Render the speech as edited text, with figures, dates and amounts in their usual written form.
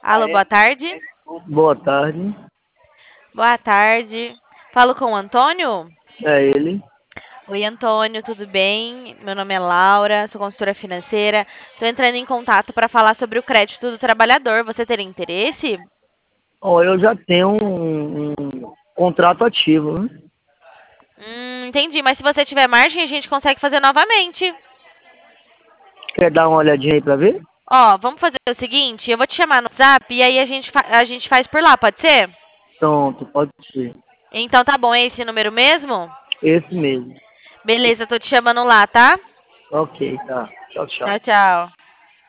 Alô, boa tarde. Boa tarde. Boa tarde. Falo com o Antônio? É ele. Oi, Antônio, tudo bem? Meu nome é Laura, sou consultora financeira. Estou entrando em contato para falar sobre o crédito do trabalhador. Você teria interesse? Ó, eu já tenho um contrato ativo, né? Entendi, mas se você tiver margem, a gente consegue fazer novamente. Quer dar uma olhadinha aí pra ver? Ó, vamos fazer o seguinte, eu vou te chamar no WhatsApp e aí a gente faz por lá, pode ser? Pronto, pode ser. Então tá bom, é esse número mesmo? Esse mesmo. Beleza, tô te chamando lá, tá? Ok, tá. Tchau, Tchau, tchau. tchau.